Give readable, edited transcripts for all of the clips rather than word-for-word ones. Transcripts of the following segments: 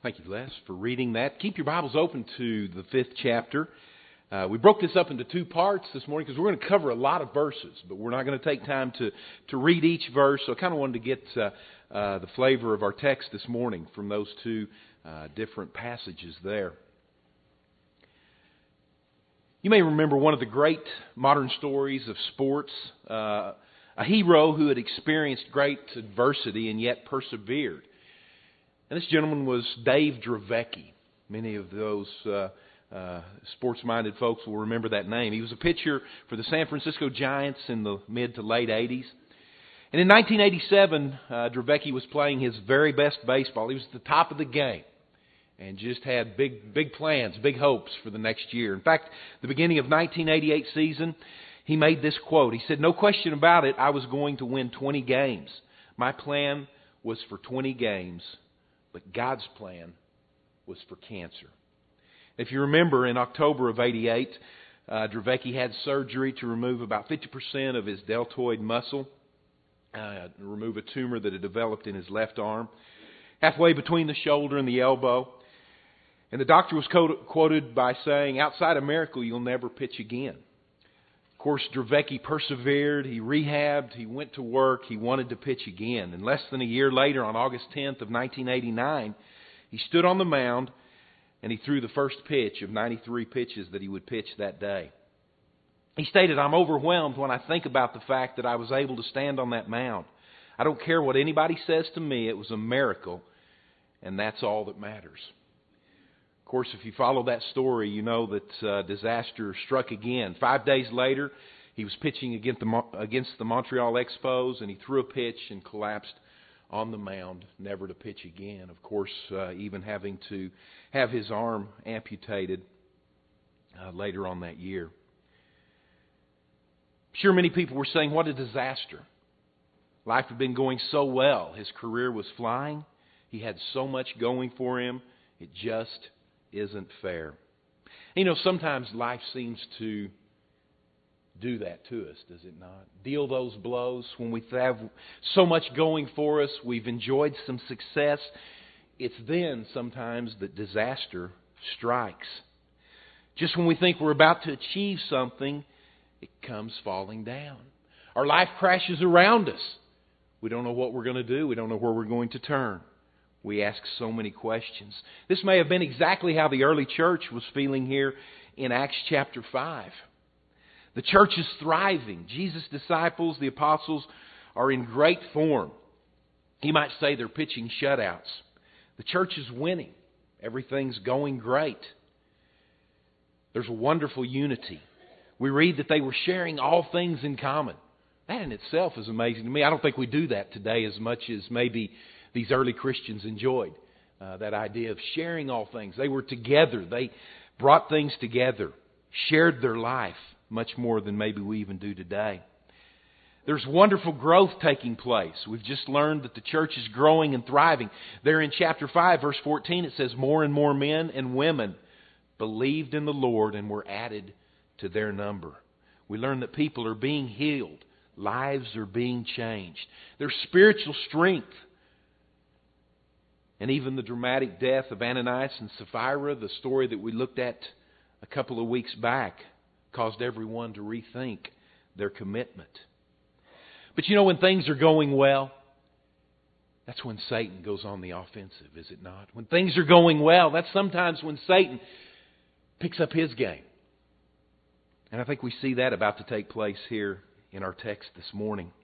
Thank you, Les, for reading that. Keep your Bibles open to the 5th chapter. We broke this up into 2 parts this morning because we're going to cover a lot of verses, but we're not going to take time to read each verse. So I kind of wanted to get the flavor of our text this morning from those 2 different passages there. You may remember one of the great modern stories of sports, a hero who had experienced great adversity and yet persevered. And this gentleman was Dave Dravecky. Many of those sports-minded folks will remember that name. He was a pitcher for the San Francisco Giants in the mid to late 80s. And in 1987, Dravecky was playing his very best baseball. He was at the top of the game and just had big plans, big hopes for the next year. In fact, the beginning of 1988 season, he made this quote. He said, "No question about it, I was going to win 20 games. My plan was for 20 games. But God's plan was for cancer." If you remember, in October of 88, Dravecky had surgery to remove about 50% of his deltoid muscle, remove a tumor that had developed in his left arm, halfway between the shoulder and the elbow. And the doctor was quoted by saying, "Outside a miracle, you'll never pitch again." Of course, Dravecky persevered, he rehabbed, he went to work, he wanted to pitch again. And less than a year later, on August 10th of 1989, he stood on the mound and he threw the first pitch of 93 pitches that he would pitch that day. He stated, "I'm overwhelmed when I think about the fact that I was able to stand on that mound. I don't care what anybody says to me, it was a miracle, and that's all that matters." Of course, if you follow that story, you know that disaster struck again. 5 days later, he was pitching against the Montreal Expos, and he threw a pitch and collapsed on the mound, never to pitch again. Of course, even having to have his arm amputated later on that year. I'm sure many people were saying, what a disaster. Life had been going so well. His career was flying. He had so much going for him. It just isn't fair. You know, sometimes life seems to do that to us, does it not? Deal those blows when we have so much going for us, we've enjoyed some success. It's then sometimes that disaster strikes. Just when we think we're about to achieve something, it comes falling down. Our life crashes around us. We don't know what we're going to do. We don't know where we're going to turn. We ask so many questions. This may have been exactly how the early church was feeling here in Acts chapter 5. The church is thriving. Jesus' disciples, the apostles, are in great form. You might say they're pitching shutouts. The church is winning. Everything's going great. There's a wonderful unity. We read that they were sharing all things in common. That in itself is amazing to me. I don't think we do that today as much as maybe these early Christians enjoyed. That idea of sharing all things. They were together. They brought things together. Shared their life much more than maybe we even do today. There's wonderful growth taking place. We've just learned that the church is growing and thriving. There in chapter 5, verse 14, it says, "More and more men and women believed in the Lord and were added to their number." We learn that people are being healed. Lives are being changed. There's spiritual strength. And even the dramatic death of Ananias and Sapphira, the story that we looked at a couple of weeks back, caused everyone to rethink their commitment. But you know, when things are going well, that's when Satan goes on the offensive, is it not? When things are going well, that's sometimes when Satan picks up his game. And I think we see that about to take place here in our text this morning.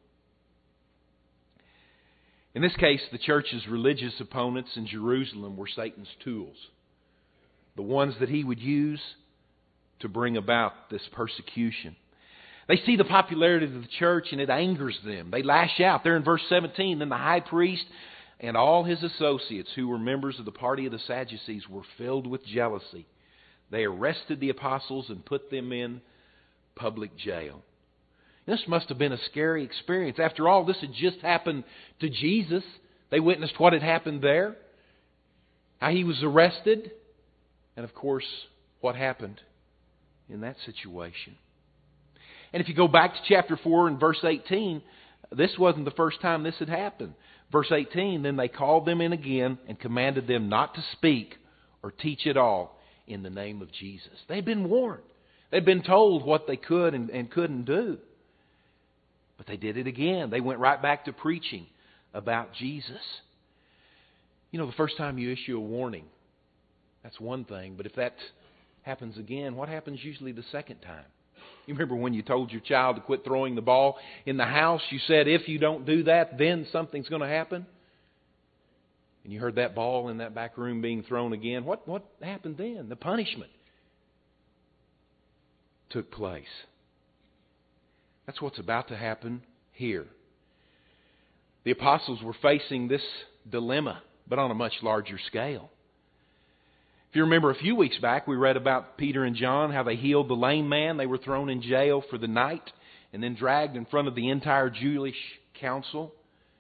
In this case, the church's religious opponents in Jerusalem were Satan's tools. The ones that he would use to bring about this persecution. They see the popularity of the church and it angers them. They lash out. There in verse 17, "Then the high priest and all his associates who were members of the party of the Sadducees were filled with jealousy. They arrested the apostles and put them in public jail." This must have been a scary experience. After all, this had just happened to Jesus. They witnessed what had happened there, how he was arrested, and of course, what happened in that situation. And if you go back to chapter 4 and verse 18, This wasn't the first time this had happened. Verse 18, then they called them in again and commanded them not to speak or teach at all in the name of Jesus. They'd been warned. They'd been told what they could and couldn't do. But they did it again. They went right back to preaching about Jesus. You know, the first time you issue a warning, that's one thing. But if that happens again, what happens usually the second time? You remember when you told your child to quit throwing the ball in the house, you said, if you don't do that, then something's going to happen? And you heard that ball in that back room being thrown again. What happened then? The punishment took place. That's what's about to happen here. The apostles were facing this dilemma, but on a much larger scale. If you remember a few weeks back, we read about Peter and John, how they healed the lame man. They were thrown in jail for the night and then dragged in front of the entire Jewish council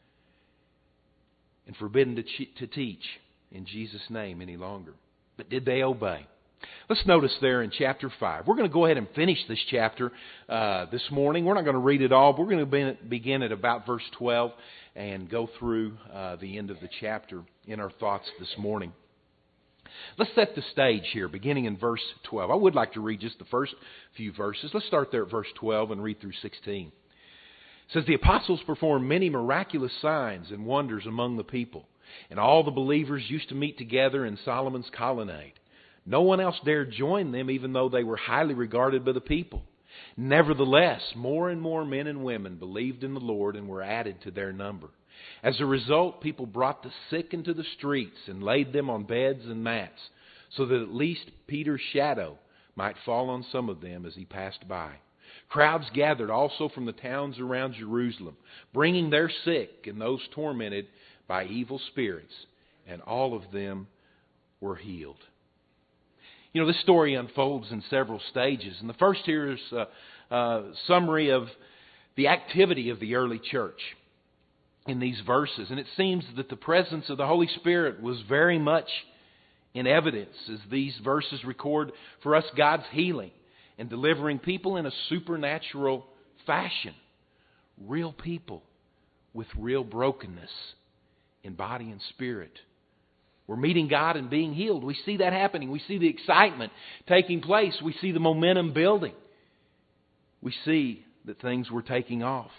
and forbidden to teach in Jesus' name any longer. But did they obey? Let's notice there in chapter 5. We're going to go ahead and finish this chapter this morning. We're not going to read it all, but we're going to begin at about verse 12 and go through the end of the chapter in our thoughts this morning. Let's set the stage here, beginning in verse 12. I would like to read just the first few verses. Let's start there at verse 12 and read through 16. It says, the apostles performed many miraculous signs and wonders among the people, and all the believers used to meet together in Solomon's colonnade. No one else dared join them, even though they were highly regarded by the people. Nevertheless, more and more men and women believed in the Lord and were added to their number. As a result, people brought the sick into the streets and laid them on beds and mats, so that at least Peter's shadow might fall on some of them as he passed by. Crowds gathered also from the towns around Jerusalem, bringing their sick and those tormented by evil spirits, and all of them were healed. You know, this story unfolds in several stages. And the first here is a summary of the activity of the early church in these verses. And it seems that the presence of the Holy Spirit was very much in evidence as these verses record for us God's healing and delivering people in a supernatural fashion. Real people with real brokenness in body and spirit. We're meeting God and being healed. We see that happening. We see the excitement taking place. We see the momentum building. We see that things were taking off.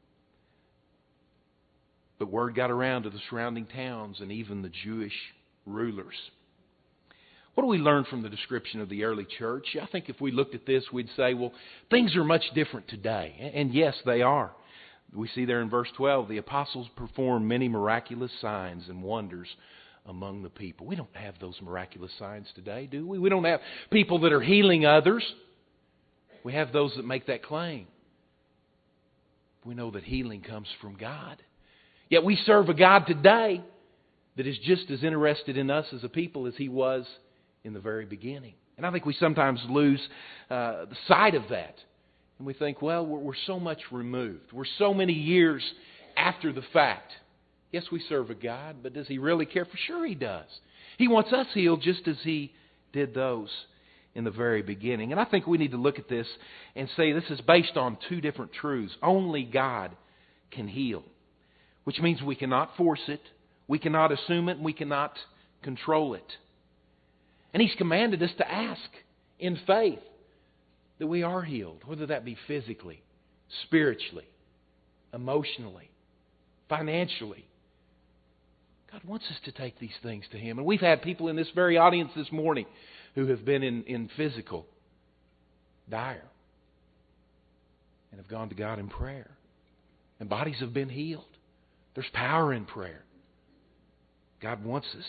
But word got around to the surrounding towns and even the Jewish rulers. What do we learn from the description of the early church? I think if we looked at this, we'd say, well, things are much different today. And yes, they are. We see there in verse 12, the apostles performed many miraculous signs and wonders among the people. We don't have those miraculous signs today, do we? We don't have people that are healing others. We have those that make that claim. We know that healing comes from God. Yet we serve a God today that is just as interested in us as a people as He was in the very beginning. And I think we sometimes lose the sight of that. And we think, well, we're so much removed. We're so many years after the fact. Yes, we serve a God, but does He really care? For sure He does. He wants us healed just as He did those in the very beginning. And I think we need to look at this and say this is based on two different truths. Only God can heal, which means we cannot force it, we cannot assume it, and we cannot control it. And He's commanded us to ask in faith that we are healed, whether that be physically, spiritually, emotionally, financially. God wants us to take these things to Him. And we've had people in this very audience this morning who have been in physical dire and have gone to God in prayer. And bodies have been healed. There's power in prayer. God wants us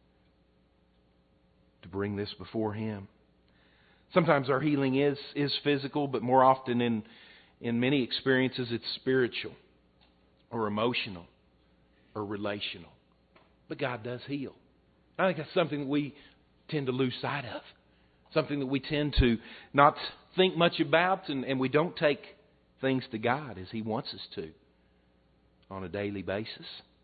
to bring this before Him. Sometimes our healing is physical, but more often in many experiences it's spiritual or emotional or relational. But God does heal. I think that's something that we tend to lose sight of. Something that we tend to not think much about, and we don't take things to God as He wants us to on a daily basis.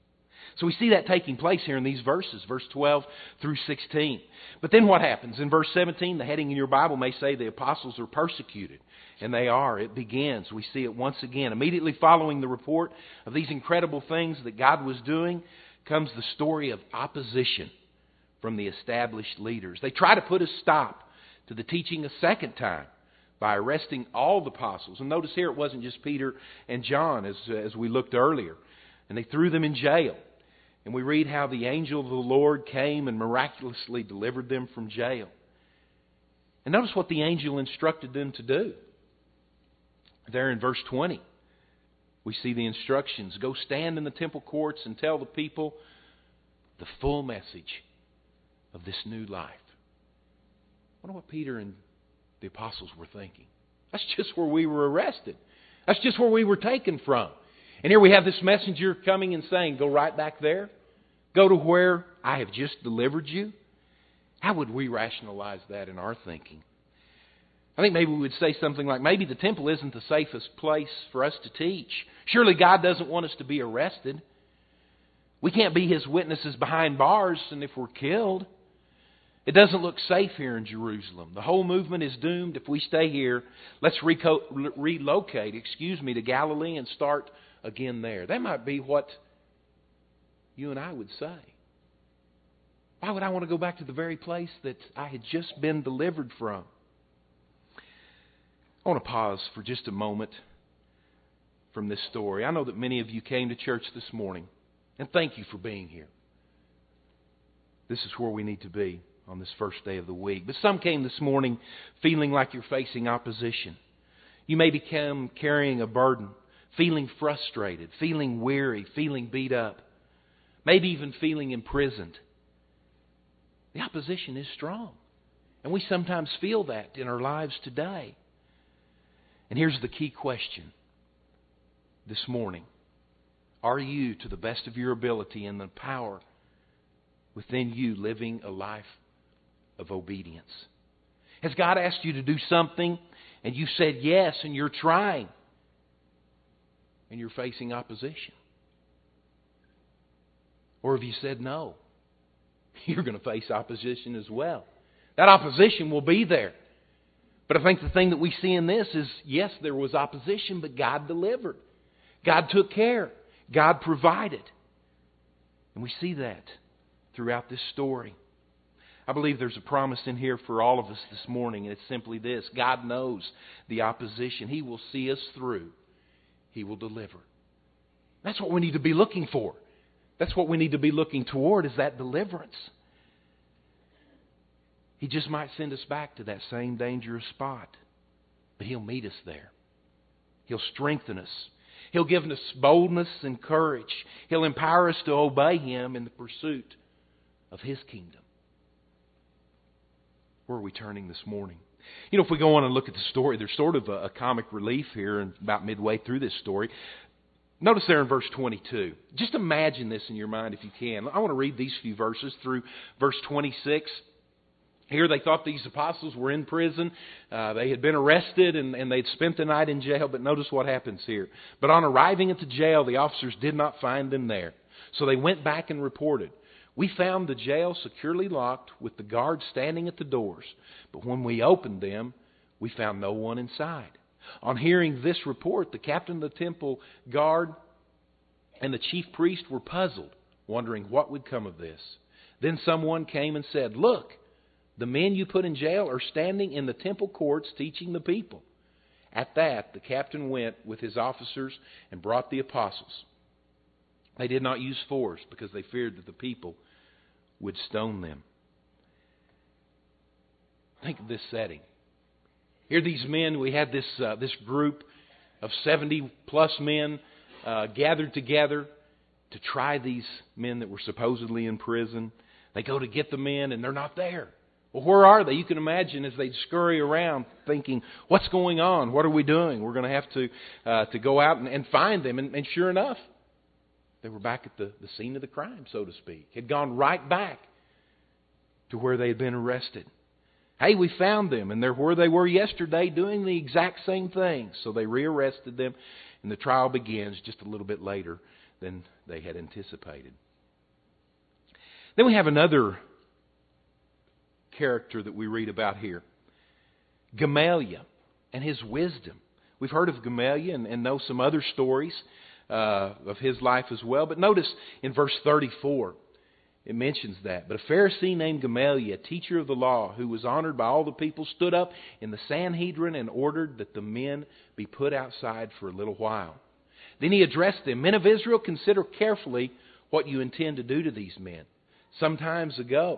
So we see that taking place here in these verses, verse 12 through 16. But then what happens? In verse 17, the heading in your Bible may say the apostles are persecuted. And they are. It begins. We see it once again. Immediately following the report of these incredible things that God was doing comes the story of opposition from the established leaders. They try to put a stop to the teaching a second time by arresting all the apostles. And notice here it wasn't just Peter and John as we looked earlier. And they threw them in jail. And we read how the angel of the Lord came and miraculously delivered them from jail. And notice what the angel instructed them to do. There in verse 20, we see the instructions. Go stand in the temple courts and tell the people the full message of this new life. I wonder what Peter and the apostles were thinking. That's just where we were arrested. That's just where we were taken from. And here we have this messenger coming and saying, go right back there. Go to where I have just delivered you. How would we rationalize that in our thinking? I think maybe we would say something like, maybe the temple isn't the safest place for us to teach. Surely God doesn't want us to be arrested. We can't be His witnesses behind bars, and if we're killed, it doesn't look safe here in Jerusalem. The whole movement is doomed if we stay here. Let's relocate, to Galilee and start again there. That might be what you and I would say. Why would I want to go back to the very place that I had just been delivered from? I want to pause for just a moment from this story. I know that many of you came to church this morning, and thank you for being here. This is where we need to be on this first day of the week. But some came this morning feeling like you're facing opposition. You may become carrying a burden, feeling frustrated, feeling weary, feeling beat up, maybe even feeling imprisoned. The opposition is strong, and we sometimes feel that in our lives today. And here's the key question this morning. Are you, to the best of your ability and the power within you, living a life of obedience? Has God asked you to do something and you said yes and you're trying and you're facing opposition? Or have you said no? You're going to face opposition as well. That opposition will be there. But I think the thing that we see in this is, yes, there was opposition, but God delivered. God took care. God provided. And we see that throughout this story. I believe there's a promise in here for all of us this morning, and it's simply this. God knows the opposition. He will see us through. He will deliver. That's what we need to be looking for. That's what we need to be looking toward, is that deliverance. He just might send us back to that same dangerous spot. But He'll meet us there. He'll strengthen us. He'll give us boldness and courage. He'll empower us to obey Him in the pursuit of His kingdom. Where are we turning this morning? You know, if we go on and look at the story, there's sort of a comic relief here and about midway through this story. Notice there in verse 22. Just imagine this in your mind if you can. I want to read these few verses through verse 26. Here they thought these apostles were in prison. They had been arrested and they'd spent the night in jail. But notice what happens here. But on arriving at the jail, the officers did not find them there. So they went back and reported, "We found the jail securely locked with the guards standing at the doors. But when we opened them, we found no one inside." On hearing this report, the captain of the temple guard and the chief priest were puzzled, wondering what would come of this. Then someone came and said, "Look, the men you put in jail are standing in the temple courts teaching the people." At that, the captain went with his officers and brought the apostles. They did not use force because they feared that the people would stone them. Think of this setting. Here these men, we had this group of 70 plus men gathered together to try these men that were supposedly in prison. They go to get the men and they're not there. Well, where are they? You can imagine as they'd scurry around thinking, what's going on? What are we doing? We're going to have to go out and find them. And sure enough, they were back at the scene of the crime, so to speak. Had gone right back to where they had been arrested. Hey, we found them, and they're where they were yesterday doing the exact same thing. So they rearrested them, and the trial begins just a little bit later than they had anticipated. Then we have another character that we read about here. Gamaliel and his wisdom. We've heard of Gamaliel and know some other stories of his life as well. But notice in verse 34, it mentions that. But a Pharisee named Gamaliel, a teacher of the law, who was honored by all the people, stood up in the Sanhedrin and ordered that the men be put outside for a little while. Then he addressed them, "Men of Israel, consider carefully what you intend to do to these men. Some time ago,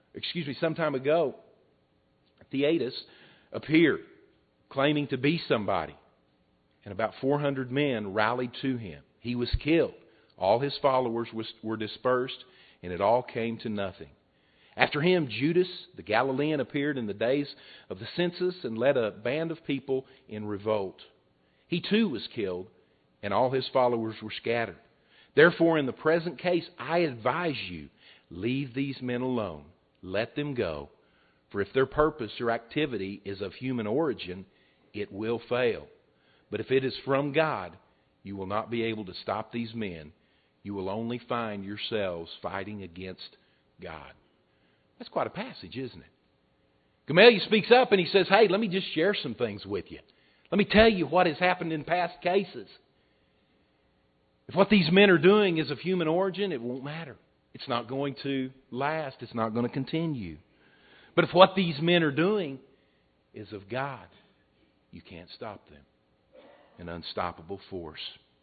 Theudas appeared, claiming to be somebody, and about 400 men rallied to him. He was killed. All his followers were dispersed, and it all came to nothing. After him, Judas the Galilean appeared in the days of the census and led a band of people in revolt. He too was killed, and all his followers were scattered. Therefore, in the present case, I advise you, leave these men alone. Let them go. For if their purpose or activity is of human origin, it will fail. But if it is from God, you will not be able to stop these men. You will only find yourselves fighting against God." That's quite a passage, isn't it? Gamaliel speaks up and he says, "Hey, let me just share some things with you. Let me tell you what has happened in past cases. If what these men are doing is of human origin, it won't matter. It's not going to last. It's not going to continue. But if what these men are doing is of God, you can't stop them. An unstoppable force."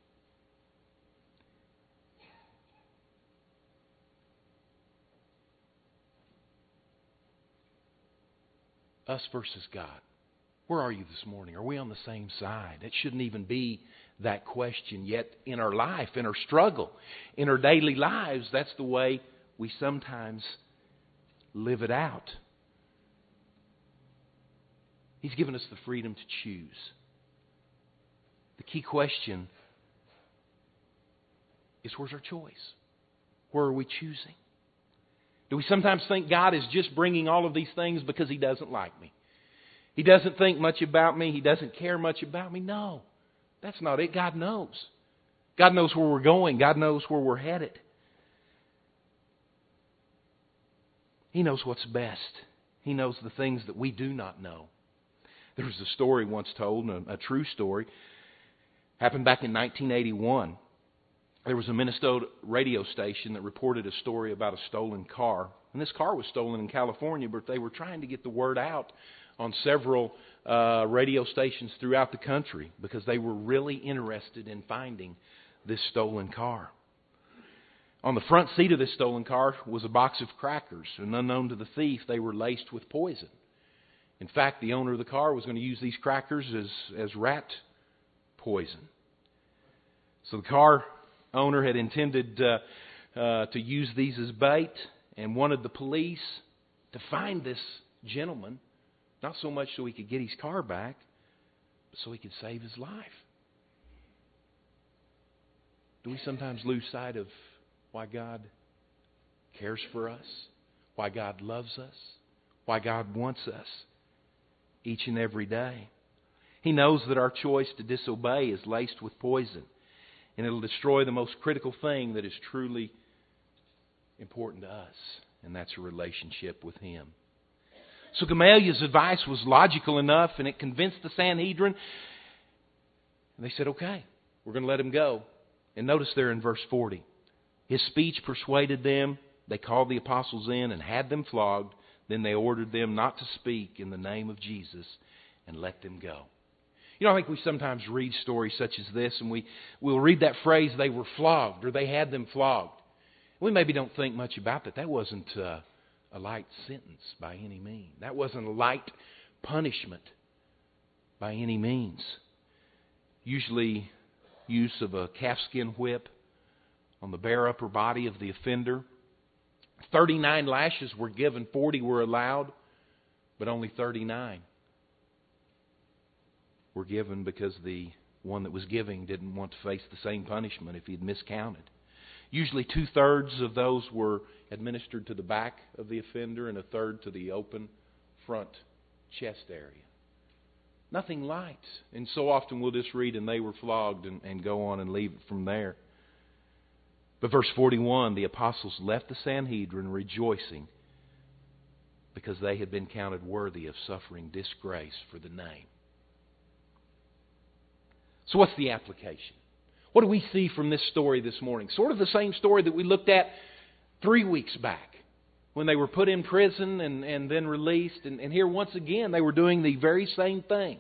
Us versus God. Where are you this morning? Are we on the same side? It shouldn't even be that question. Yet in our life, in our struggle, in our daily lives, that's the way we sometimes live it out. He's given us the freedom to choose. The key question is, where's our choice? Where are we choosing? Do we sometimes think God is just bringing all of these things because He doesn't like me? He doesn't think much about me. He doesn't care much about me. No, that's not it. God knows. God knows where we're going. God knows where we're headed. He knows what's best. He knows the things that we do not know. There was a story once told, a true story, happened back in 1981. There was a Minnesota radio station that reported a story about a stolen car. And this car was stolen in California, but they were trying to get the word out on several radio stations throughout the country because they were really interested in finding this stolen car. On the front seat of this stolen car was a box of crackers, and unknown to the thief, they were laced with poison. In fact, the owner of the car was going to use these crackers as rat poison. So the car owner had intended to use these as bait and wanted the police to find this gentleman, not so much so he could get his car back, but so he could save his life. Do we sometimes lose sight of why God cares for us, why God loves us, why God wants us each and every day? He knows that our choice to disobey is laced with poison, and it'll destroy the most critical thing that is truly important to us, and that's a relationship with Him. So Gamaliel's advice was logical enough, and it convinced the Sanhedrin. And they said, okay, we're going to let him go. And notice there in verse 40, his speech persuaded them. They called the apostles in and had them flogged. Then they ordered them not to speak in the name of Jesus and let them go. You know, I think we sometimes read stories such as this, and we'll read that phrase, they were flogged, or they had them flogged. We maybe don't think much about that. That wasn't a light sentence by any means. That wasn't a light punishment by any means. Usually use of a calfskin whip on the bare upper body of the offender. 39 lashes were given, 40 were allowed, but only 39 were given because the one that was giving didn't want to face the same punishment if he had miscounted. Usually 2/3 of those were administered to the back of the offender and 1/3 to the open front chest area. Nothing light. And so often we'll just read, and they were flogged and go on and leave it from there. But verse 41, the apostles left the Sanhedrin rejoicing because they had been counted worthy of suffering disgrace for the name. So what's the application? What do we see from this story this morning? Sort of the same story that we looked at 3 weeks back when they were put in prison and then released. And here once again they were doing the very same thing.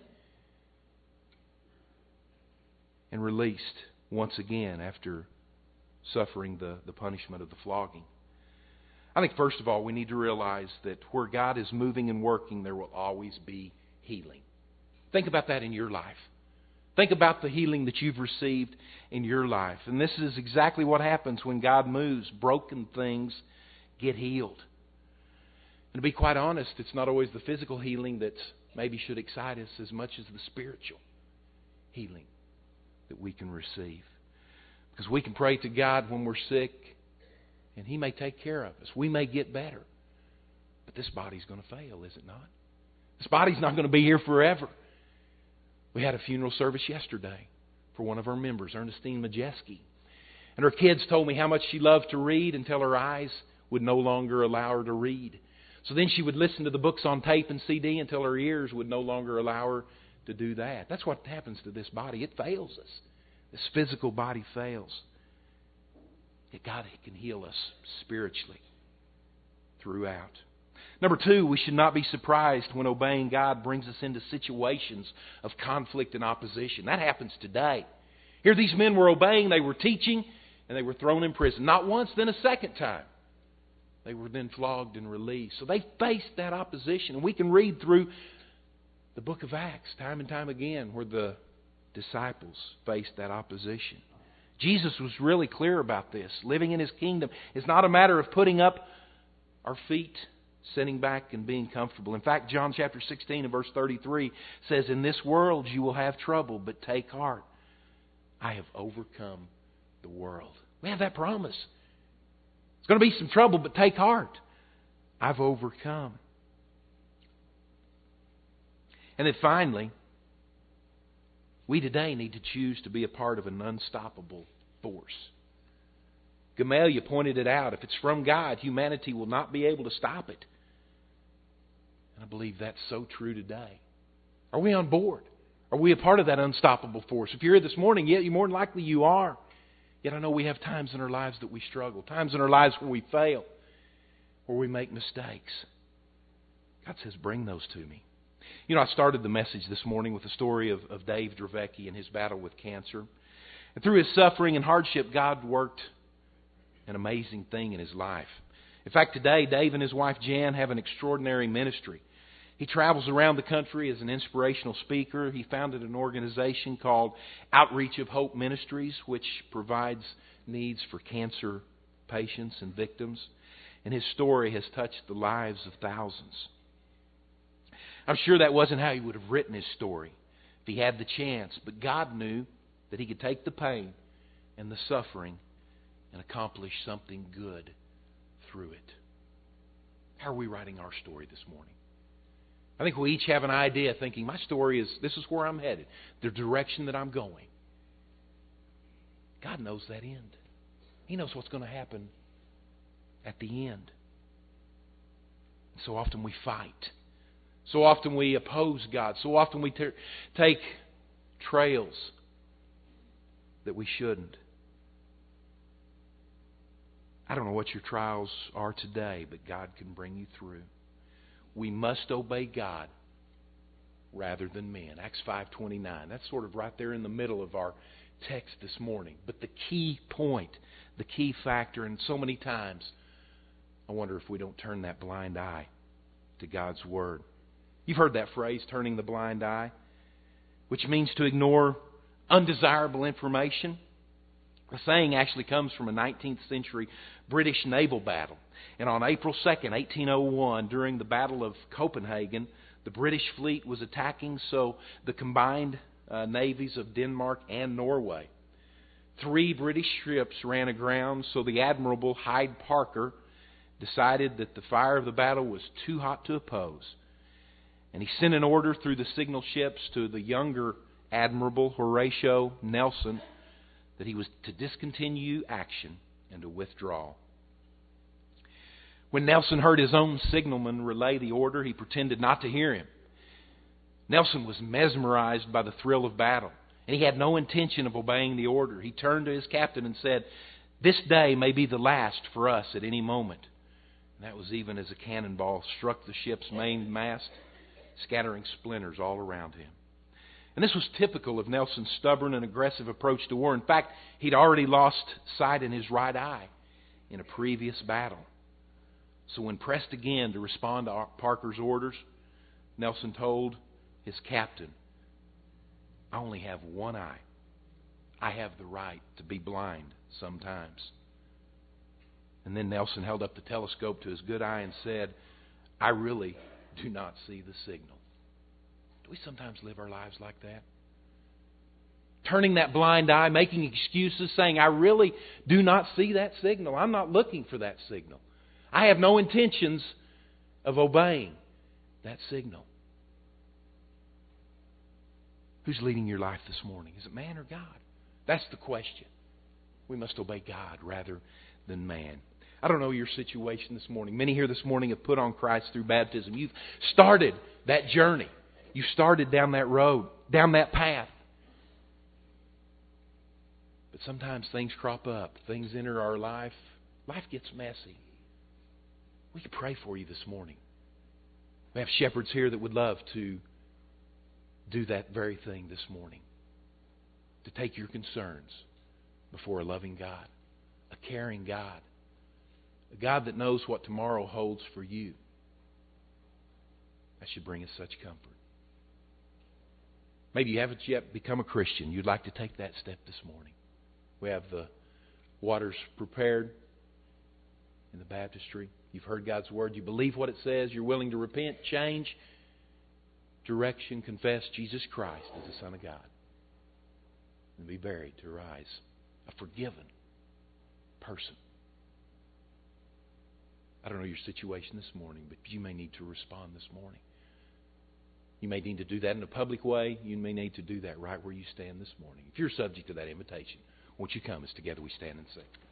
And released once again after suffering the punishment of the flogging. I think first of all we need to realize that where God is moving and working, there will always be healing. Think about that in your life. Think about the healing that you've received in your life. And this is exactly what happens when God moves. Broken things get healed. And to be quite honest, it's not always the physical healing that maybe should excite us as much as the spiritual healing that we can receive. Because we can pray to God when we're sick, and He may take care of us. We may get better. But this body's going to fail, is it not? This body's not going to be here forever. We had a funeral service yesterday for one of our members, Ernestine Majeski. And her kids told me how much she loved to read until her eyes would no longer allow her to read. So then she would listen to the books on tape and CD until her ears would no longer allow her to do that. That's what happens to this body. It fails us. This physical body fails. Yet God can heal us spiritually throughout. Number two, we should not be surprised when obeying God brings us into situations of conflict and opposition. That happens today. Here these men were obeying, they were teaching, and they were thrown in prison. Not once, then a second time. They were then flogged and released. So they faced that opposition. And we can read through the book of Acts time and time again where the disciples faced that opposition. Jesus was really clear about this. Living in His kingdom is not a matter of putting up our feet, sitting back and being comfortable. In fact, John chapter 16 and verse 33 says, "In this world you will have trouble, but take heart. I have overcome the world." We have that promise. It's going to be some trouble, but take heart. I've overcome. And then finally, we today need to choose to be a part of an unstoppable force. Gamaliel pointed it out. If it's from God, humanity will not be able to stop it. And I believe that's so true today. Are we on board? Are we a part of that unstoppable force? If you're here this morning, yeah, more than likely you are. Yet I know we have times in our lives that we struggle. Times in our lives where we fail. Where we make mistakes. God says, bring those to me. You know, I started the message this morning with the story of Dave Dravecki and his battle with cancer. And through his suffering and hardship, God worked an amazing thing in his life. In fact, today, Dave and his wife Jan have an extraordinary ministry. He travels around the country as an inspirational speaker. He founded an organization called Outreach of Hope Ministries, which provides needs for cancer patients and victims. And his story has touched the lives of thousands. I'm sure that wasn't how he would have written his story if he had the chance. But God knew that He could take the pain and the suffering and accomplish something good through it. How are we writing our story this morning? I think we each have an idea thinking, my story is, this is where I'm headed, the direction that I'm going. God knows that end. He knows what's going to happen at the end. So often we fight. So often we oppose God. So often we take trails that we shouldn't. I don't know what your trials are today, but God can bring you through. We must obey God rather than men. Acts 5:29. That's sort of right there in the middle of our text this morning. But the key point, the key factor, and so many times, I wonder if we don't turn that blind eye to God's Word. You've heard that phrase, turning the blind eye, which means to ignore undesirable information. The saying actually comes from a 19th century British naval battle. And on April 2nd, 1801, during the Battle of Copenhagen, the British fleet was attacking the combined navies of Denmark and Norway. 3 British ships ran aground, so the Admiral Hyde Parker decided that the fire of the battle was too hot to oppose. And he sent an order through the signal ships to the younger Admiral Horatio Nelson that he was to discontinue action and to withdraw. When Nelson heard his own signalman relay the order, he pretended not to hear him. Nelson was mesmerized by the thrill of battle, and he had no intention of obeying the order. He turned to his captain and said, "This day may be the last for us at any moment." And that was even as a cannonball struck the ship's main mast, scattering splinters all around him. And this was typical of Nelson's stubborn and aggressive approach to war. In fact, he'd already lost sight in his right eye in a previous battle. So when pressed again to respond to Parker's orders, Nelson told his captain, "I only have one eye. I have the right to be blind sometimes." And then Nelson held up the telescope to his good eye and said, "I really do not see the signal." Do we sometimes live our lives like that? Turning that blind eye, making excuses, saying, "I really do not see that signal. I'm not looking for that signal. I have no intentions of obeying that signal." Who's leading your life this morning? Is it man or God? That's the question. We must obey God rather than man. I don't know your situation this morning. Many here this morning have put on Christ through baptism. You've started that journey. You started down that road, down that path. But sometimes things crop up. Things enter our life. Life gets messy. We can pray for you this morning. We have shepherds here that would love to do that very thing this morning. To take your concerns before a loving God, a caring God, a God that knows what tomorrow holds for you. That should bring us such comfort. Maybe you haven't yet become a Christian. You'd like to take that step this morning. We have the waters prepared in the baptistry. You've heard God's Word. You believe what it says. You're willing to repent, change direction, confess Jesus Christ as the Son of God, and be buried to rise a forgiven person. I don't know your situation this morning, but you may need to respond this morning. You may need to do that in a public way. You may need to do that right where you stand this morning. If you're subject to that invitation, won't you come as together we stand and sing?